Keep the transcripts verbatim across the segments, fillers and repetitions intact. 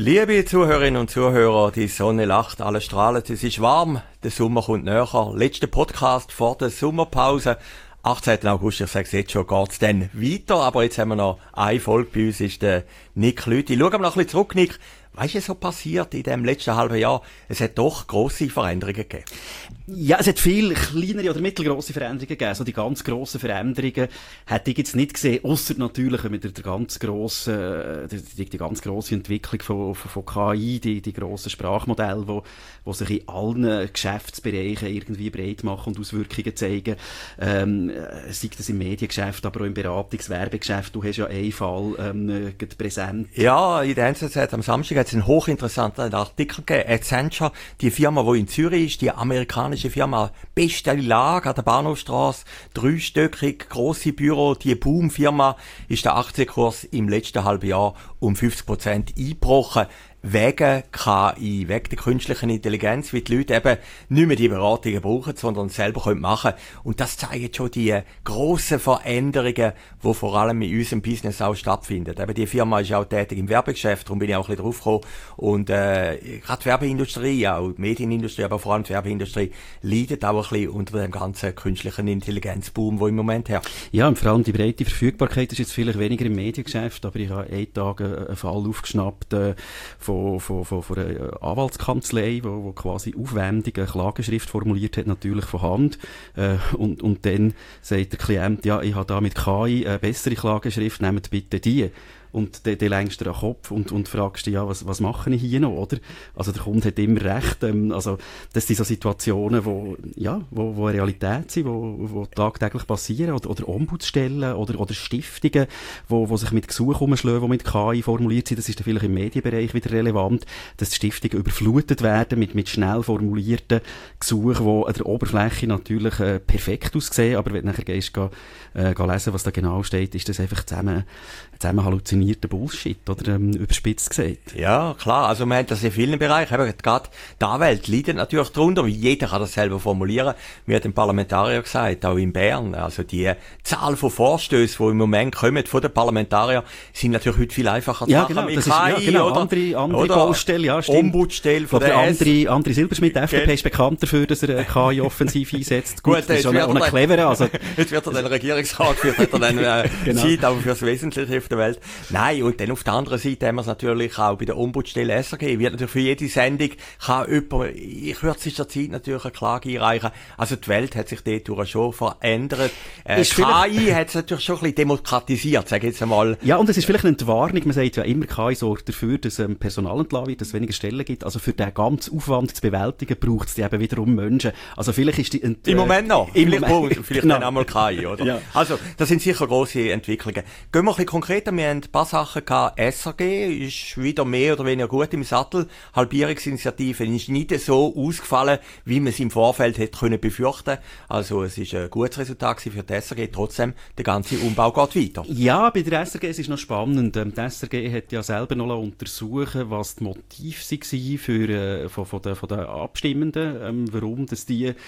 Liebe Zuhörerinnen und Zuhörer, die Sonne lacht, alle strahlen, es ist warm, der Sommer kommt näher. Letzter Podcast vor der Sommerpause. achtzehnten August, ich sage es jetzt schon, geht's dann weiter, aber jetzt haben wir noch eine Folge bei uns, ist der Nick Lüthi. Schauen wir noch ein bisschen zurück, Nick. Was ist so passiert in dem letzten halben Jahr? Es hat doch grosse Veränderungen gegeben. Ja, es hat viel kleinere oder mittelgrosse Veränderungen gegeben. So die ganz grossen Veränderungen hätte ich jetzt nicht gesehen, ausser natürlich mit der, der ganz grossen, die, die ganz grosse Entwicklung von, von, von K I, die, die grossen Sprachmodelle, wo, wo sich in allen Geschäftsbereichen irgendwie breit machen und Auswirkungen zeigen. Ähm, sei das im Mediengeschäft, aber auch im Beratungs-Werbegeschäft. Du hast ja einen Fall, ähm, präsent. Ja, in der N Z Z am Samstag hat es einen hochinteressanten Artikel gegeben. Accenture, die Firma, die in Zürich ist, die amerikanische Firma, beste Lage an der Bahnhofstrasse, dreistöckig, grosse Büro, die Boom-Firma, ist der Aktienkurs im letzten halben Jahr um fünfzig Prozent eingebrochen. Wegen K I, wegen der künstlichen Intelligenz, wie die Leute eben nicht mehr die Beratungen brauchen, sondern selber können machen. Und das zeigen schon die grossen Veränderungen, die vor allem in unserem Business auch stattfinden. Eben die Firma ist auch tätig im Werbegeschäft, darum bin ich auch ein bisschen drauf gekommen. Und äh, gerade die Werbeindustrie, auch die Medienindustrie, aber vor allem die Werbeindustrie, leidet auch ein bisschen unter dem ganzen künstlichen Intelligenzboom, der im Moment herrscht. Ja, und vor allem die breite Verfügbarkeit ist jetzt vielleicht weniger im Mediengeschäft, aber ich habe einen Tag einen Fall aufgeschnappt äh, von Von, von, von, von einer Anwaltskanzlei, wo, wo quasi aufwendig eine Klageschrift formuliert hat, natürlich von Hand. Äh, und, und dann sagt der Klient, ja, ich habe da mit K I eine bessere Klageschrift, nehmt bitte die. Und dann, dann lenkst du den Kopf und, und fragst dich, ja, was, was mache ich hier noch, oder? Also der Kunde hat immer recht. Ähm, also das sind so Situationen, wo, ja, wo, wo eine Realität sind, wo, wo tagtäglich passieren. Oder, oder Ombudsstellen oder, oder Stiftungen, wo, wo sich mit Gesuchen umschlagen, die mit K I formuliert sind. Das ist dann vielleicht im Medienbereich wieder relevant, dass die Stiftungen überflutet werden mit, mit schnell formulierten Gesuchen, die an der Oberfläche natürlich äh, perfekt aussehen. Aber wenn du nachher gehst, geh, äh, geh lesen, was da genau steht, ist das einfach zusammen, zusammen halluziniert. Bullshit, oder ähm, überspitzt gesagt. Ja, klar, also man hat das in vielen Bereichen, eben gerade die Anwälte leiden natürlich darunter, wie jeder kann das selber formulieren. Mir hat ein Parlamentarier gesagt, auch in Bern, also die Zahl von Vorstößen, die im Moment kommen von den Parlamentariern, sind natürlich heute viel einfacher zu ja, machen genau, mit das K I, ist, ja, genau, oder, andere, andere oder Baustelle, ja, stimmt. Ombudsstelle von der André, André Silberschmidt, F D P, ist bekannt dafür, dass er K I-offensiv einsetzt. Gut, Gut, das ist auch ein cleverer, also. Jetzt wird er den Regierungsrat, vielleicht hat er dann äh, genau. Zeit auch fürs Wesentliche auf der Welt. Nein, und dann auf der anderen Seite haben wir es natürlich auch bei der Ombudsstelle S R G. Wird natürlich für jede Sendung, kann jemand in kürzester Zeit natürlich eine Klage einreichen. Also die Welt hat sich dort schon verändert. Äh, K I hat es natürlich schon ein bisschen demokratisiert, sage ich jetzt einmal. Ja, und es ist vielleicht eine Entwarnung. Man sagt ja immer, K I sorgt dafür, dass ähm, Personal entlassen wird, dass es weniger Stellen gibt. Also für den ganzen Aufwand zu bewältigen, braucht es eben wiederum Menschen. Also vielleicht ist die... Ent- Im Moment noch. Im vielleicht Moment. vielleicht Genau. dann einmal K I, oder? Ja. Also, das sind sicher grosse Entwicklungen. Gehen wir ein bisschen konkreter. Wir haben ein paar Sachen gehabt. S R G ist wieder mehr oder weniger gut im Sattel. Halbierungsinitiative ist nicht so ausgefallen, wie man es im Vorfeld hätte können befürchten. Also es ist ein gutes Resultat für die S R G. Trotzdem, der ganze Umbau geht weiter. Ja, bei der S R G es ist noch spannend. Ähm, die S R G hat ja selber noch untersuchen, was die Motive waren für, äh, von, von, den, von den Abstimmenden, ähm, warum dass die äh,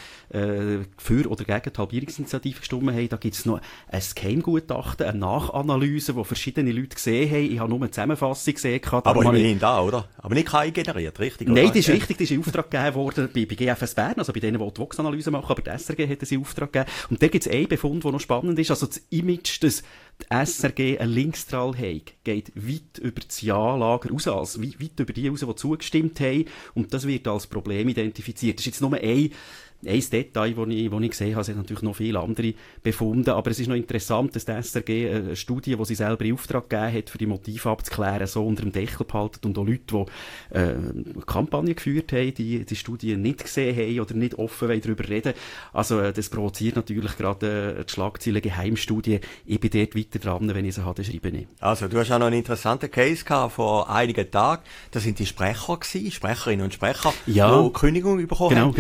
für oder gegen die Halbierungsinitiative gestimmt haben. Da gibt es noch ein Geheimgutachten, eine Nachanalyse, wo verschiedene Leute gesehen haben. Ich habe nur eine Zusammenfassung gesehen. Aber immerhin da, oder? Aber nicht K I generiert, richtig? Nein, oder? das ist richtig. Das ist in Auftrag gegeben worden bei, bei G F S Bern, also bei denen, die die Vox-Analyse machen, aber die S R G hat es in Auftrag gegeben. Und da gibt es einen Befund, der noch spannend ist. Also das Image, dass die S R G einen Linkstrahl hat, geht weit über das Ja-Lager raus, also weit, weit über die raus, die zugestimmt haben. Und das wird als Problem identifiziert. Das ist jetzt nur ein Ein Detail, das ich, ich gesehen habe, es hat natürlich noch viele andere befunden, aber es ist noch interessant, dass die S R G eine Studie, die sie selber in Auftrag gegeben hat, für die Motive abzuklären, so unter dem Deckel behalten und auch Leute, die äh, Kampagnen geführt haben, die die Studie nicht gesehen haben oder nicht offen darüber reden. Also äh, das provoziert natürlich gerade äh, die Schlagzeile Geheimstudie. Ich bin dort weiter dran, wenn ich sie habe, schreibe ich. Also du hast auch noch einen interessanten Case gehabt vor einigen Tagen. Das sind die Sprecher gewesen, Sprecherinnen und Sprecher, ja. die Kündigung bekommen genau, haben. Genau.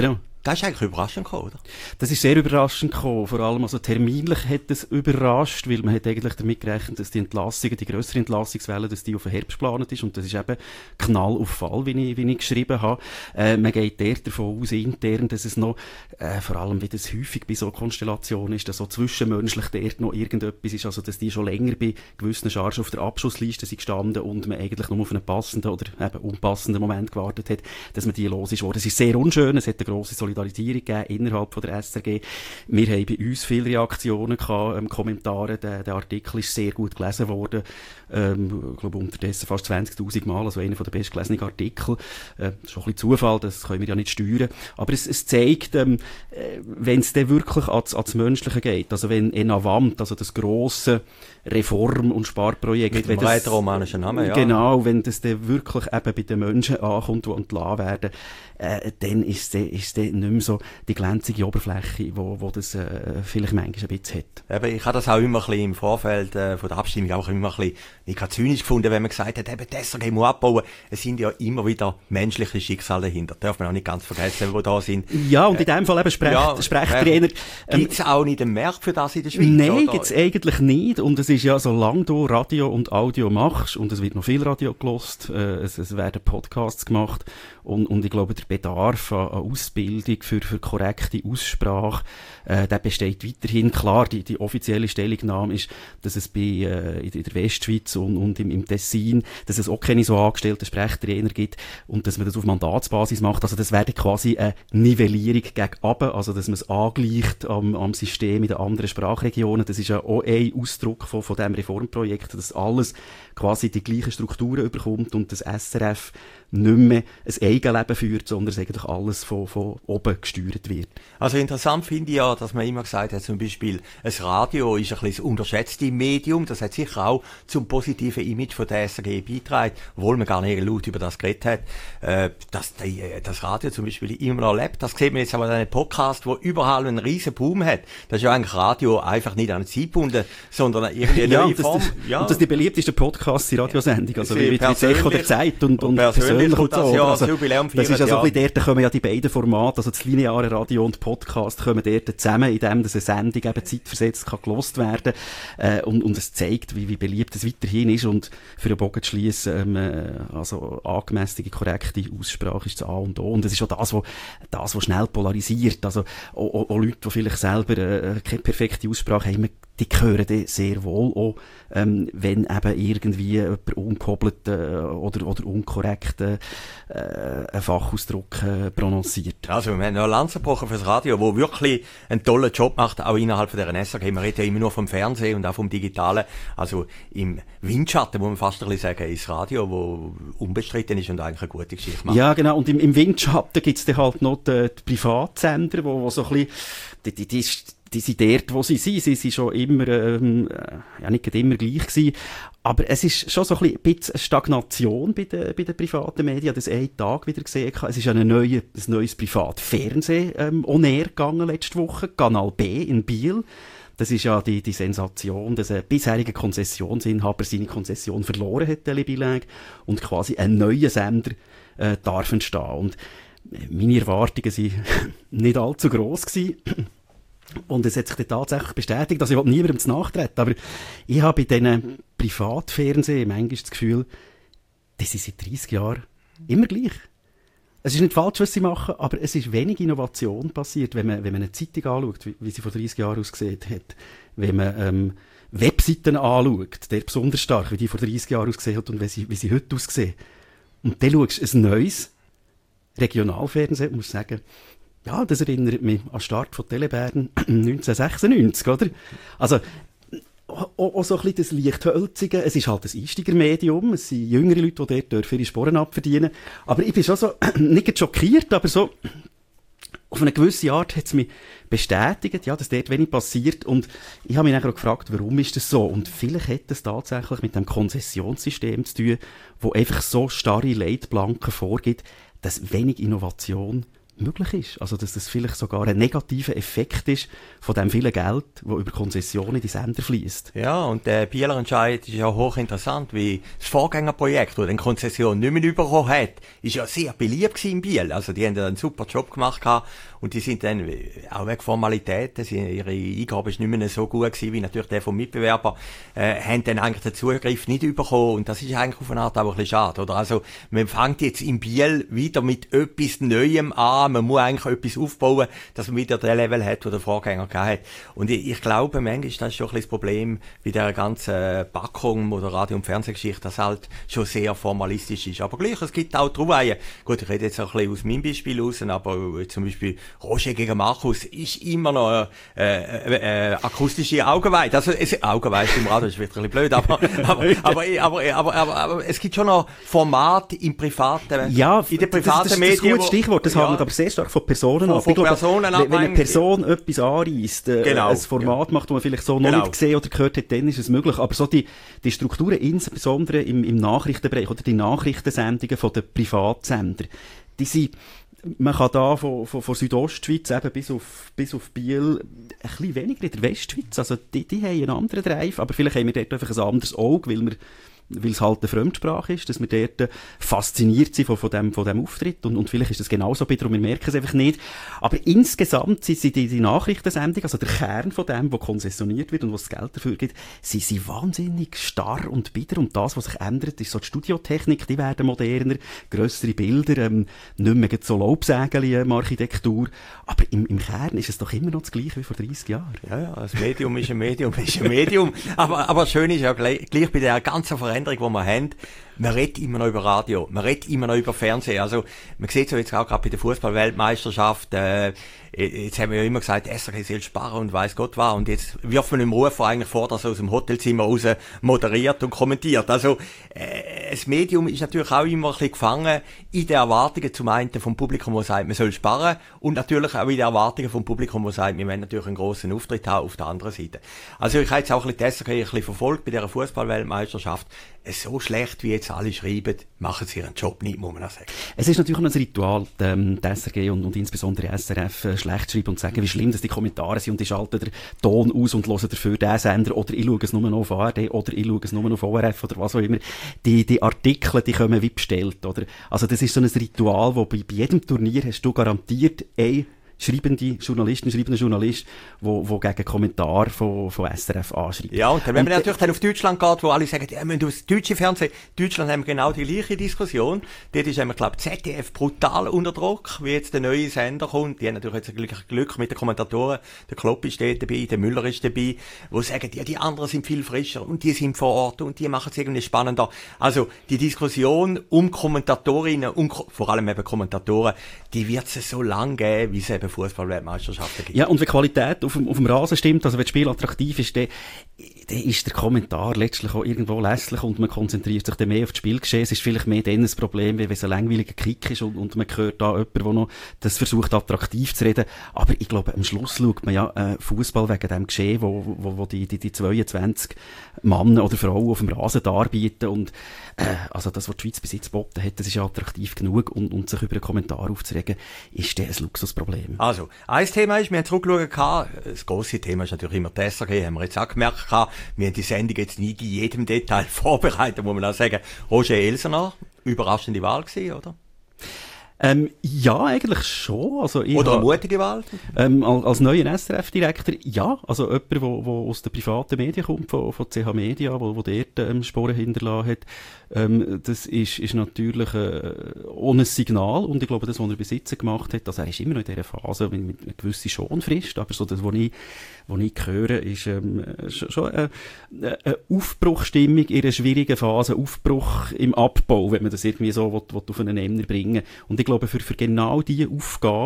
Das ist eigentlich überraschend gekommen, oder? Das ist sehr überraschend gekommen. Vor allem, also terminlich hat es überrascht, weil man hat eigentlich damit gerechnet, dass die Entlassungen, die grössere Entlassungswelle, dass die auf den Herbst geplant ist. Und das ist eben Knall auf Fall, wie ich, wie ich geschrieben habe. Äh, man geht dort davon aus, intern, dass es noch, äh, vor allem, wie das häufig bei so Konstellationen ist, dass so zwischenmenschlich dort noch irgendetwas ist, also dass die schon länger bei gewissen Chargen auf der Abschussliste sind gestanden und man eigentlich nur auf einen passenden oder eben unpassenden Moment gewartet hat, dass man die los ist worden. Es ist sehr unschön, es hat eine grosse Solidarität Solidarisierung gegeben innerhalb von der S R G. Wir haben bei uns viele Reaktionen gehabt, ähm, Kommentare. Der, der Artikel ist sehr gut gelesen worden. Ähm, ich glaube, unterdessen fast zwanzigtausend Mal, also einer der bestgelesenen Artikel. Äh, das ist schon ein bisschen Zufall, das können wir ja nicht steuern. Aber es, es zeigt, ähm, äh, wenn es dann wirklich ans, ans Menschliche geht, also wenn Enavant, also das grosse Reform- und Sparprojekt, mit dem rätoromanischen Namen, ja. Genau, wenn das dann wirklich eben bei den Menschen ankommt, die entlassen werden, äh, dann ist es ist nicht mehr so die glänzige Oberfläche, wo, wo das äh, vielleicht manchmal ein bisschen hat. Eben, ich habe das auch immer ein bisschen im Vorfeld äh, von der Abstimmung auch immer ein bisschen nicht gerade zynisch gefunden, wenn man gesagt hat, eben, das S R G muss abbauen. Es sind ja immer wieder menschliche Schicksale dahinter. Darf man auch nicht ganz vergessen, die da sind. Ja, und in dem Fall eben Sprech, ja, Sprechtrainer. Ähm, gibt es auch nicht einen Markt für das in der Schweiz? Nein, gibt es eigentlich nicht. Und es ist ja, solange du Radio und Audio machst, und es wird noch viel Radio gelost, äh, es, es werden Podcasts gemacht, und, und ich glaube, der Bedarf an, an Ausbildung für, für korrekte Aussprache, äh, der besteht weiterhin. Klar, die, die offizielle Stellungnahme ist, dass es bei, äh, in der Westschweiz und, und im, im Tessin, dass es auch keine so angestellten Sprechtrainer gibt und dass man das auf Mandatsbasis macht. Also das wäre quasi eine Nivellierung gegen oben, also dass man es angleicht am, am System in den anderen Sprachregionen. Das ist ja auch ein Ausdruck von, von diesem Reformprojekt, dass alles quasi die gleichen Strukturen überkommt und das S R F nicht mehr ein Eigenleben führt, sondern es eigentlich alles von, von oben gesteuert wird. Also interessant finde ich ja, dass man immer gesagt hat, zum Beispiel, ein Radio ist ein bisschen das unterschätzte Medium, das hat sicher auch zum positiven Image von der S R G beigetragen, obwohl man gar nicht laut über das geredet hat, äh, dass die, das Radio zum Beispiel immer noch lebt. Das sieht man jetzt aber in einem Podcast, wo überall einen riesen Boom hat. Das ist ja eigentlich Radio einfach nicht an eine Zeit gebunden, sondern irgendwie eine ja, neue Form. Das, ja. Und das ist die beliebteste Podcast, die Radiosendung, also wie, wie das Echo der Zeit und, und, und persönlich und so. Das, ja, also, Jubiläum das ist ja so ein bisschen, dort kommen ja die beiden Formate, also das lineare Radio und Podcast, kommen dort zusammen, in dem, dass eine Sendung eben zeitversetzt kann gelost werden, äh, und, und es zeigt, wie, wie beliebt es weiterhin ist, und für den Bogen zu schliessen, ähm, also angemessene, korrekte Aussprache ist das A und O, und das ist auch das, was das, was schnell polarisiert, also auch, auch, auch Leute, die vielleicht selber äh, keine perfekte Aussprache haben, die hören dann sehr wohl auch, ähm, wenn eben irgendwie jemand ungehobelt äh, oder, oder unkorrekt äh, einen Fachausdruck äh, prononciert. Also wir haben noch eine Lanze gebrochen fürs Radio, wo wirklich einen tollen Job macht, auch innerhalb von der S R G. Man redet ja immer nur vom Fernsehen und auch vom Digitalen. Also im Windschatten muss man fast ein bisschen sagen, ist das Radio, wo unbestritten ist und eigentlich eine gute Geschichte macht. Ja, genau. Und im, im Windschatten gibt's dann halt noch die, die Privatsender, wo, wo so ein bisschen, die, die, die, die sind dort, wo sie sind. Sie sind schon immer, ähm, ja, nicht immer gleich gewesen. Aber es ist schon so ein bisschen eine Stagnation bei den, bei den privaten Medien. Das einen Tag wieder gesehen. Es ist ja ein, neue, ein neues Privatfernsehen, ähm, on air gegangen letzte Woche. Kanal B in Biel. Das ist ja die, die Sensation, dass ein bisheriger Konzessionsinhaber seine Konzession verloren hat, Telebilag, und quasi ein neuer Sender, äh, darf entstehen. Und meine Erwartungen waren nicht allzu gross gewesen. Und es hat sich dann tatsächlich bestätigt, dass ich niemandem zu nachtreten, aber ich habe bei diesen Privatfernsehen manchmal das Gefühl, die sind seit dreissig Jahren immer gleich. Es ist nicht falsch, was sie machen, aber es ist wenig Innovation passiert, wenn man, wenn man eine Zeitung anschaut, wie, wie sie vor dreissig Jahren ausgesehen hat. Wenn man ähm, Webseiten anschaut, der besonders stark, wie die vor dreissig Jahren ausgesehen hat und wie sie, wie sie heute aussehen. Und dann schaust du ein neues Regionalfernsehen und musst sagen, ja, das erinnert mich an den Start von Telebären neunzehnhundertsechsundneunzig, oder? Also, auch, auch so ein bisschen das Lichthölzige. Es ist halt ein Einsteigermedium. Es sind jüngere Leute, die dort dürfen ihre Sporen abverdienen. Aber ich bin schon so, nicht schockiert, aber so, auf eine gewisse Art hat es mich bestätigt, ja, dass dort wenig passiert. Und ich habe mich dann auch gefragt, warum ist das so? Und vielleicht hat das tatsächlich mit dem Konzessionssystem zu tun, wo einfach so starre Leitplanken vorgibt, dass wenig Innovation möglich ist. Also, dass das vielleicht sogar ein negativer Effekt ist von dem vielen Geld, das über Konzessionen in die Sender fließt. Ja, und der Bieler Entscheid ist ja hochinteressant, wie das Vorgängerprojekt, das den Konzession nicht mehr bekommen hat, ist ja sehr beliebt in Biel. Also, die haben da einen super Job gemacht gehabt, und die sind dann, auch wegen Formalitäten, sie, ihre Eingabe ist nicht mehr so gut gewesen, wie natürlich der vom Mitbewerber, äh, haben dann eigentlich den Zugriff nicht bekommen, und das ist eigentlich auf eine Art auch ein bisschen schade, oder? Also, man fängt jetzt in Biel wieder mit etwas Neuem an, man muss eigentlich etwas aufbauen, dass man wieder den Level hat, wo der Vorgänger gehabt hat. Und ich, ich glaube, manchmal ist das schon ein bisschen das Problem bei der ganzen Packung oder Radio- und Fernsehgeschichte, dass halt schon sehr formalistisch ist. Aber gleich, es gibt auch Trauweien. Gut, ich rede jetzt auch ein bisschen aus meinem Beispiel raus, aber zum Beispiel Roger gegen Markus ist immer noch äh, äh, äh, akustische Augenweide. Also, es, Augenweide im Radio ist wirklich ein bisschen blöd, aber, aber, aber, aber, aber, aber, aber es gibt schon noch Formate im privaten, ja, in den privaten das, das, Medien. Das ist ein gutes Stichwort, das ja, handelt aber sehr stark von Personen von, ab. Von glaube, Personen wenn, wenn eine Person etwas anreisst, äh, genau, ein Format ja. macht, das man vielleicht so noch genau. nicht gesehen oder gehört hat, dann ist es möglich. Aber so die, die Strukturen, insbesondere im, im Nachrichtenbereich oder die Nachrichtensendungen von den Privatsender, die sind, man kann da von, von, von Südostschweiz eben bis auf, bis auf Biel ein bisschen weniger in der Westschweiz. Also die, die haben einen anderen Drive, aber vielleicht haben wir dort einfach ein anderes Auge, weil wir weil es halt eine Fremdsprache ist, dass wir dort fasziniert sind von, von, dem, von dem Auftritt, und, und vielleicht ist das genauso bitter und wir merken es einfach nicht. Aber insgesamt sind die, die Nachrichtensendung, also der Kern von dem, was konzessioniert wird und was das Geld dafür gibt, sie sind wahnsinnig starr und bitter, und das, was sich ändert, ist so die Studiotechnik, die werden moderner, grössere Bilder, ähm, nicht mehr so Laubsägeli ähm, Architektur, aber im, im Kern ist es doch immer noch das Gleiche wie vor dreissig Jahren. Ja, ja, das Medium ist ein Medium, ist ein Medium, aber, aber schön ist ja gleich, gleich bei der ganzen Veränderung, die wir haben, man redet immer noch über Radio, man redet immer noch über Fernsehen. Also, man sieht so jetzt auch gerade bei der Fußball-Weltmeisterschaft, äh, jetzt haben wir ja immer gesagt, S R G soll sparen und weiss Gott was, und jetzt wirft man im Rufer eigentlich vor, dass er aus dem Hotelzimmer raus moderiert und kommentiert. Also, äh, das Medium ist natürlich auch immer ein bisschen gefangen in den Erwartungen zum einen vom Publikum, das sagt, man soll sparen, und natürlich auch in den Erwartungen vom Publikum, das sagt, wir wollen natürlich einen grossen Auftritt haben auf der anderen Seite. Also, ich habe jetzt auch ein bisschen die S R G ein bisschen verfolgt bei dieser Fußball-Weltmeisterschaft. So schlecht, wie jetzt alle schreiben, machen sie ihren Job nicht, muss man auch sagen. Es ist natürlich noch ein Ritual, ähm, die S R G und, und insbesondere S R F äh, schlecht schreiben und sagen, wie schlimm dass die Kommentare sind, und ich schalte den Ton aus und höre dafür den Sender, oder ich schaue es nur noch auf A R D, oder ich schaue es nur noch auf O R F, oder was auch immer. Die, die Artikel, die kommen wie bestellt, oder? Also das ist so ein Ritual, wo bei, bei jedem Turnier hast du garantiert ein schreibende Journalisten, schreibende Journalist, wo, wo gegen Kommentar von, von S R F anschreibt. Ja, und dann, wenn man und, natürlich dann auf Deutschland geht, wo alle sagen, ja, wir müssen das deutsche Fernsehen, Deutschland haben wir genau die gleiche Diskussion. Dort ist, ich glaube, Z D F brutal unter Druck, wie jetzt der neue Sender kommt. Die haben natürlich jetzt Glück, Glück mit den Kommentatoren. Der Klopp ist dort dabei, der Müller ist dabei, wo sagen, ja, die anderen sind viel frischer, und die sind vor Ort, und die machen es irgendwie spannender. Also, die Diskussion um Kommentatorinnen, um, vor allem eben Kommentatoren, die wird es so lang geben, wie es eben Fußball-Weltmeisterschaften gibt. Ja, und wenn Qualität auf dem, auf dem Rasen stimmt, also wenn das Spiel attraktiv ist, dann, dann ist der Kommentar letztlich auch irgendwo lässlich, und man konzentriert sich dann mehr auf das Spielgeschehen. Es ist vielleicht mehr dann ein Problem, wenn es ein langweiliger Kick ist, und, und man hört da jemanden, der noch das versucht, attraktiv zu reden. Aber ich glaube, am Schluss schaut man ja äh, Fußball wegen dem Geschehen, wo, wo, wo die, die, die zweiundzwanzig Männer oder Frauen auf dem Rasen darbieten, und äh, also das, was die Schweiz bis jetzt geboten hat, das ist ja attraktiv genug, und, und sich über einen Kommentar aufzuregen, ist dann ein Luxusproblem. Also, ein Thema ist, wir haben zurückgeschaut, das grosse Thema ist natürlich immer die S R G, haben wir jetzt auch gemerkt, wir haben die Sendung jetzt nicht in jedem Detail vorbereitet, muss man auch sagen. Roger Elsener, überraschende Wahl gewesen, oder? Ähm, ja, eigentlich schon. Also ich Oder eine ha, mutige Wahl? Ähm, als, als neuer S R F-Direktor, ja. Also jemand, der aus den privaten Medien kommt, von, von C H Media, wo, wo dort ähm, Sporen hinterlassen hat. Ähm, das ist, ist natürlich äh, ohne Signal. Und ich glaube, das, was er bis jetzt gemacht hat, also er ist immer noch in dieser Phase mit, mit einer gewissen Schonfrist. Aber so das, was ich, was ich höre, ist ähm, schon eine, eine Aufbruchstimmung in einer schwierigen Phase, Aufbruch im Abbau, wenn man das irgendwie so will, will auf einen Nenner bringen will. Und ich glaube, für, für genau diese Aufgabe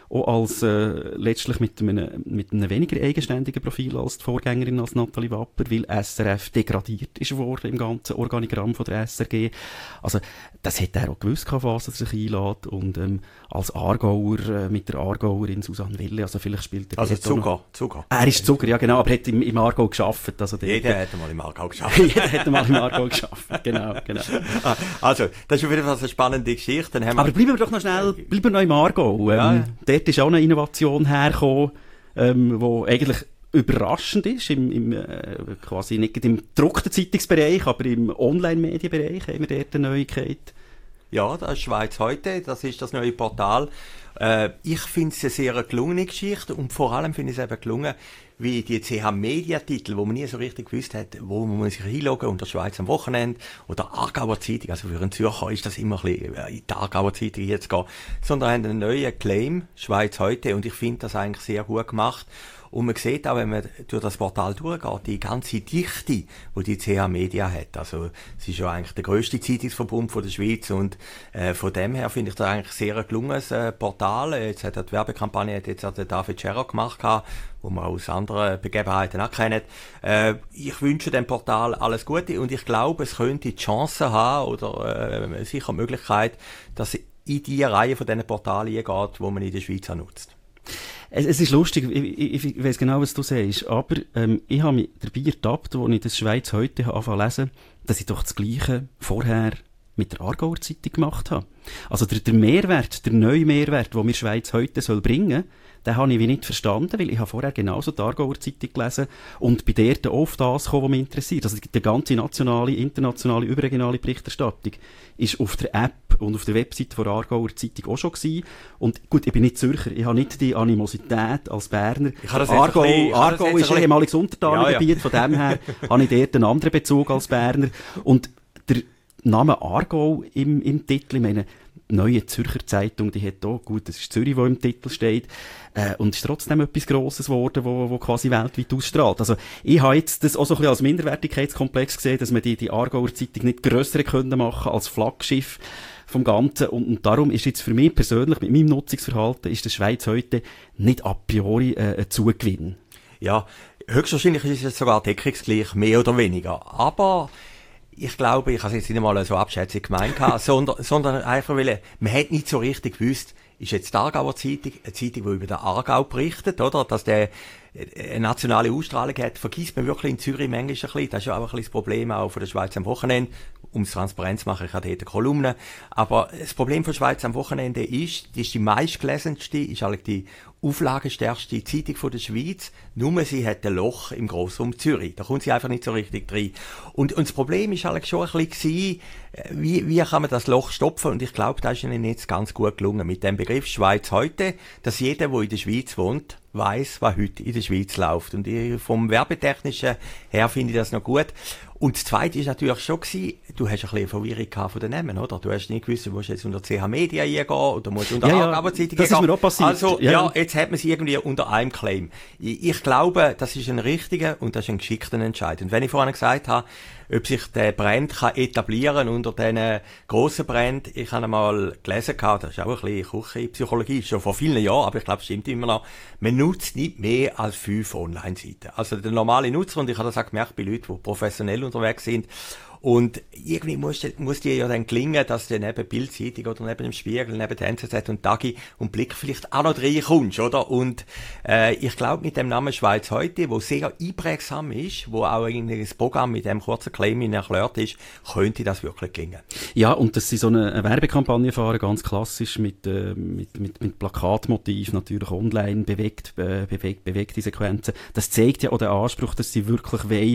auch als, äh, letztlich mit einem, mit einem weniger eigenständigen Profil als die Vorgängerin, als Nathalie Wapper, weil S R F degradiert ist worden im ganzen Organigramm von der S R G. Also, das hätte er auch gewusst, auf was er sich einlädt. Und, ähm, als Aargauer, äh, mit der Aargauerin Susanne Wille, also vielleicht spielt er... Also Zucker, Zucker. Er ist Zucker, ja genau, aber er hat im, im Aargau gearbeitet. Also Jeder hat mal im Aargau gearbeitet. Jeder hat mal im Aargau gearbeitet, genau, genau. Also, das ist auf jeden Fall eine spannende Geschichte. Dann haben wir aber bleiben wir doch noch schnell, bleiben wir noch im Aargau. Ähm, ja. Dort ist auch eine Innovation hergekommen, ähm, wo eigentlich überraschend ist, im, im, äh, quasi nicht im gedruckten Zeitungsbereich, aber im Online-Medienbereich haben wir dort eine Neuigkeit. Ja, das ist Schweiz heute, das ist das neue Portal. Äh, ich finde es eine sehr gelungene Geschichte und vor allem finde ich es eben gelungen, wie die C H-Media-Titel, wo man nie so richtig gewusst hat, wo man sich einloggen unter Schweiz am Wochenende oder Aargauer Zeitung, also für einen Zürcher ist das immer ein bisschen in die Aargauer Zeitung jetzt gehen, sondern haben einen neuen Claim, Schweiz heute, und ich finde das eigentlich sehr gut gemacht. Und man sieht auch, wenn man durch das Portal durchgeht, die ganze Dichte, die die C H Media hat. Also, es ist ja eigentlich der grösste Zeitungsverbund von der Schweiz und äh, von dem her finde ich das eigentlich sehr ein gelungenes äh, Portal. Jetzt hat er die Werbekampagne hat jetzt auch der David Scherer gemacht, wo man aus anderen Begebenheiten auch kennt. Äh, ich wünsche dem Portal alles Gute und ich glaube, es könnte die Chance haben oder äh, sicher die Möglichkeit, dass es in die Reihe von diesen Portalen geht, wo man in der Schweiz auch nutzt. Es, es ist lustig, ich, ich, ich weiss genau, was du sagst, aber ähm, ich habe mich dabei ertappt, als ich das Schweiz heute angefangen zu lesen, dass ich doch das Gleiche vorher mit der Aargauer Zeitung gemacht habe. Also der, der Mehrwert, der neue Mehrwert, den mir Schweiz heute soll bringen, den habe ich wie nicht verstanden, weil ich habe vorher genauso die Aargauer Zeitung gelesen und bei der dann oft das gekommen, was mich interessiert. Also die ganze nationale, internationale, überregionale Berichterstattung ist auf der App und auf der Webseite der Aargauer Zeitung auch schon gewesen. Und gut, ich bin nicht Zürcher, ich habe nicht die Animosität als Berner. Ich habe das Aargau, bisschen, Aargau ist ein ehemaliges Untertanengebiet, ja, ja. Von dem her habe ich dort einen anderen Bezug als Berner. Und der Name Aargau im, im Titel, ich meine, Neue Zürcher Zeitung, die hat auch, gut, das ist Zürich, wo im Titel steht, äh, und ist trotzdem etwas Grosses geworden, wo, wo quasi weltweit ausstrahlt. Also, ich habe jetzt das auch so ein bisschen als Minderwertigkeitskomplex gesehen, dass man die, die Aargauer Zeitung nicht grösser können machen als Flaggschiff vom Ganzen. Und, und darum ist jetzt für mich persönlich, mit meinem Nutzungsverhalten, ist die Schweiz heute nicht a priori äh, ein Zugewinn. Ja, höchstwahrscheinlich ist es sogar deckungsgleich, mehr oder weniger. Aber ich glaube, ich habe es jetzt nicht mal so abschätzig gemeint, sondern, sondern einfach, weil man hat nicht so richtig gewusst, ist jetzt die Aargauer Zeitung eine Zeitung, die über den Aargau berichtet, oder? Dass der eine nationale Ausstrahlung hat, vergisst man wirklich in Zürich manchmal ein bisschen. Das ist ja auch ein bisschen das Problem auch von der Schweiz am Wochenende. Um es transparent zu machen, ich habe dort eine Kolumne. Aber das Problem von der Schweiz am Wochenende ist, die ist die meistgelesenste, ist eigentlich die auflagenstärkste Zeitung von der Schweiz. Nur sie hat ein Loch im Grossraum Zürich. Da kommt sie einfach nicht so richtig rein. Und, und das Problem ist eigentlich schon ein bisschen, wie, wie kann man das Loch stopfen? Und ich glaube, das ist ihnen jetzt ganz gut gelungen. Mit dem Begriff Schweiz heute, dass jeder, der in der Schweiz wohnt, weiss, was heute in der Schweiz läuft. Und ich, vom Werbetechnischen her finde ich das noch gut. Und das Zweite ist natürlich schon gewesen, du hast ein bisschen Verwirrung gehabt von den Namen, oder? Du hast nicht gewusst, du musst jetzt unter C H Media eingehen oder musst unter ja, Aargauer Zeitung das ist mir auch passiert. Also, ja. ja, jetzt hat man sie irgendwie unter einem Claim. Ich, ich glaube, das ist ein richtiger und das ist ein geschickter Entscheid. Und wenn ich vorhin gesagt habe, ob sich der Brand kann etablieren unter diesen grossen Brand, ich habe einmal gelesen, das ist auch ein bisschen Küchenpsychologie, schon vor vielen Jahren, aber ich glaube, es stimmt immer noch, man nutzt nicht mehr als fünf Online-Seiten. Also der normale Nutzer, und ich habe das auch gemerkt bei Leuten, die professionell unterwegs sind, und irgendwie muss, muss dir ja dann gelingen, dass du neben Bild-Zeitung oder neben dem Spiegel, neben der N Z Z und Tagi und Blick vielleicht auch noch reinkommst, oder? Und äh, ich glaube, mit dem Namen Schweiz heute, wo sehr einprägsam ist, wo auch irgendwie das Programm mit dem kurzen Claim erklärt ist, könnte das wirklich gelingen. Ja, und dass sie so eine, eine Werbekampagne fahren, ganz klassisch, mit, äh, mit, mit, mit Plakatmotiv, natürlich online, bewegt, äh, bewegt, bewegte Sequenzen. Das zeigt ja auch den Anspruch, dass sie wirklich wollen,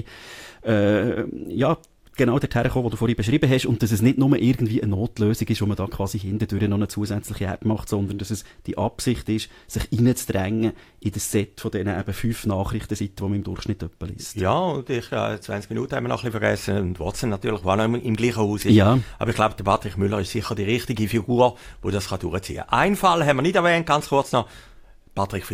äh, ja, genau dorthin kommen, wo du vorhin beschrieben hast, und dass es nicht nur irgendwie eine Notlösung ist, wo man da quasi hintendurch noch eine zusätzliche App macht, sondern dass es die Absicht ist, sich reinzudrängen in das Set von diesen eben fünf Nachrichtenseiten, die man im Durchschnitt etwa liest. Ja, und ich, äh, zwanzig Minuten haben wir noch ein bisschen vergessen, und Watson natürlich, war noch im, im gleichen Haus ist. Ja. Aber ich glaube, der Patrick Müller ist sicher die richtige Figur, die das kann durchziehen kann. Einen Fall haben wir nicht erwähnt, ganz kurz noch, Patrick Fischer.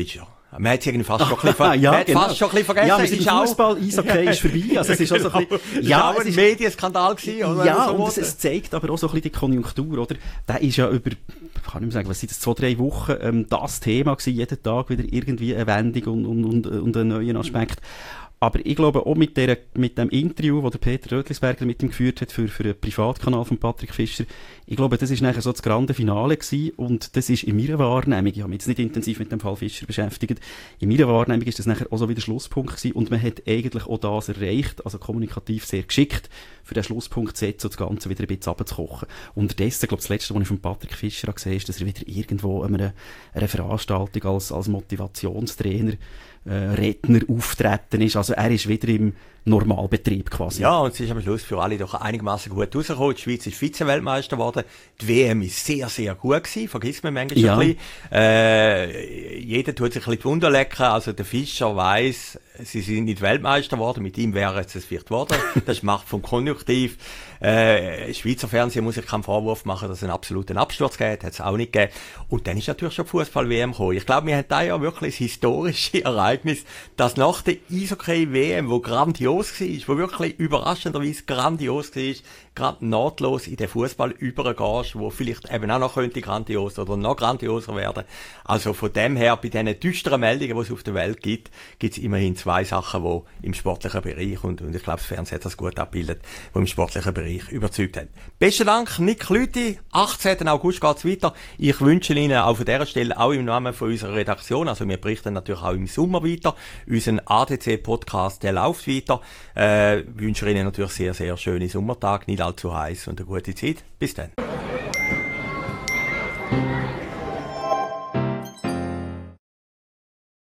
Man hat es irgendwie fast schon ein bisschen, ver- ja, man hat genau. fast schon ein bisschen vergessen. Ja, wir sind Ist im auch- Fußball, Eishockey ist vorbei. Also es ist auch so ein bisschen, ja, es war es ein ist, Medienskandal gewesen, oder? ja, So und es, was. es zeigt aber auch so ein bisschen die Konjunktur, oder? Der ist ja über, kann ich mal sagen, was sind das, zwei, drei Wochen, ähm, das Thema gewesen, jeden Tag wieder irgendwie eine Wendung und, und, und, und einen neuen Aspekt. Aber ich glaube auch mit, der, mit dem Interview, das der Peter Rötlisberger mit ihm geführt hat für, für einen Privatkanal von Patrick Fischer, ich glaube, das ist nachher so das grande Finale gewesen und das ist in meiner Wahrnehmung, ich habe mich jetzt nicht intensiv mit dem Fall Fischer beschäftigt, in meiner Wahrnehmung ist das nachher auch so wie der Schlusspunkt gewesen und man hat eigentlich auch das erreicht, also kommunikativ sehr geschickt, für den Schlusspunkt zu setzen und das Ganze wieder ein bisschen runterzukochen. Unterdessen, glaube ich, das Letzte, was ich von Patrick Fischer habe gesehen, ist, dass er wieder irgendwo an einer, einer Veranstaltung als, als Motivationstrainer äh, Redner auftreten ist. Also er ist wieder im Normalbetrieb quasi. Ja, und es ist am Schluss für alle doch einigermaßen gut rausgekommen. Die Schweiz ist Vize-Weltmeister geworden. Die W M ist sehr, sehr gut gewesen. Vergisst man manchmal Ja. ein bisschen. Äh, jeder tut sich ein bisschen die Wunder lecken. Also der Fischer weiss, sie sind nicht Weltmeister geworden. Mit ihm wäre es viert geworden. Das ist Macht vom Konjunktiv. Äh, Schweizer Fernsehen muss ich keinen Vorwurf machen, dass es einen absoluten Absturz gegeben hat. Es auch nicht gegeben. Und dann ist natürlich schon die Fußball-W M gekommen. Ich glaube, wir haben da ja wirklich das historische Ereignis, dass nach der Eishockey-W M, wo grandios war, wo wirklich überraschenderweise grandios war, gerade nahtlos in den Fußball übergehst, wo vielleicht eben auch noch könnte grandios oder noch grandioser werden. Also von dem her, bei diesen düsteren Meldungen, die es auf der Welt gibt, gibt es immerhin zwei Sachen, die im sportlichen Bereich, und, und ich glaube, das Fernsehen hat das gut abgebildet, die im sportlichen Bereich überzeugt haben. Besten Dank, Nick Lüthi. achtzehnten August geht's weiter. Ich wünsche Ihnen auch von dieser Stelle, auch im Namen von unserer Redaktion, also wir berichten natürlich auch im Sommer weiter, unseren A D C-Podcast, der läuft weiter. Äh, wünsche Ihnen natürlich sehr, sehr schöne Sommertage, nicht allzu heiß und eine gute Zeit. Bis dann.